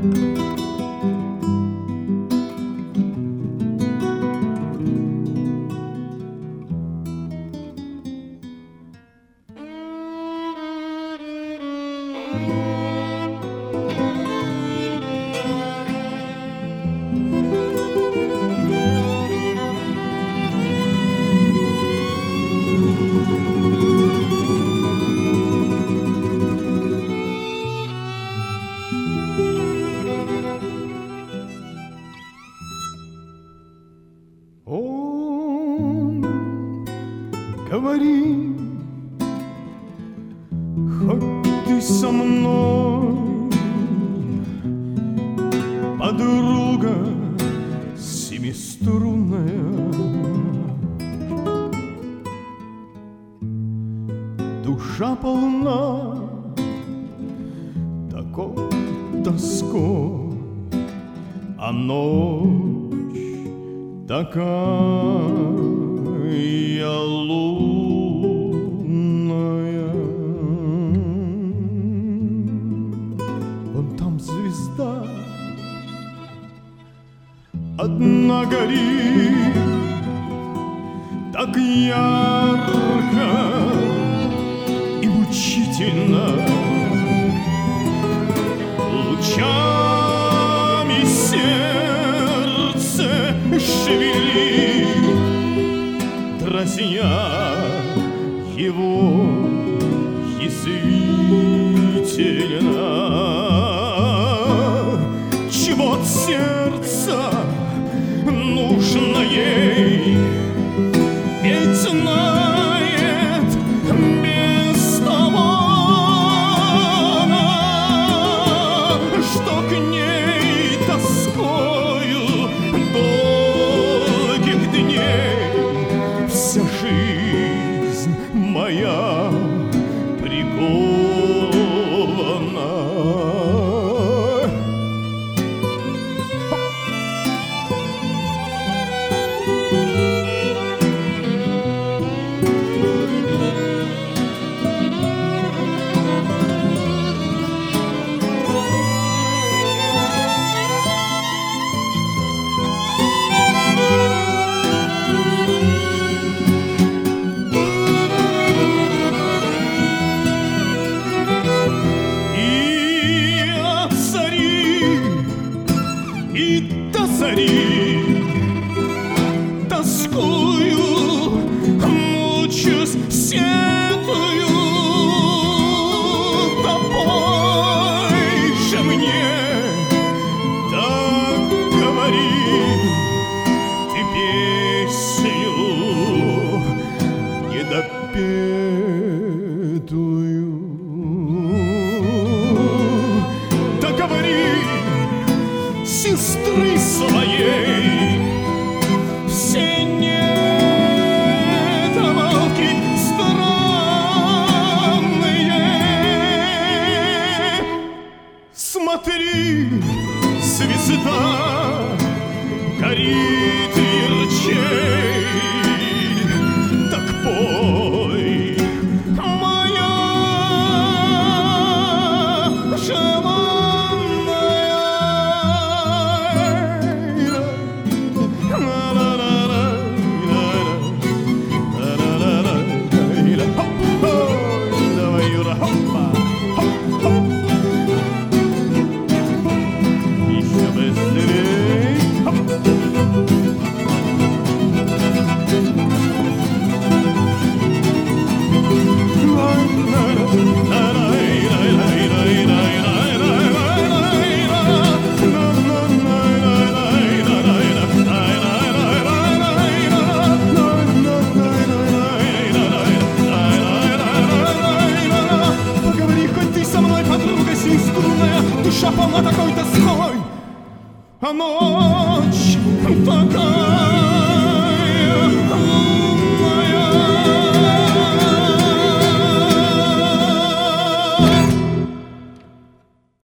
Говори, хоть ты со мной, подруга семиструнная. Душа полна такой тоской, а ночь такая лунная. Вон там звезда одна горит, так ярко и мучительно, лучами сердце шевелит, дразня его язвительно. Чего от сердца нужно ей, ведь знает без того она, что к ней тоскою долгих дней вся жизнь моя прикована. И до зари тоскую, мучусь, сетую. Тобой же мне так говори ты песню недопетую. Так говори сестры своей, все недомолвки странные. Смотри, звезда горит ярчей, так пой, моя желанная. Душа полна такой тоской, а ночь такая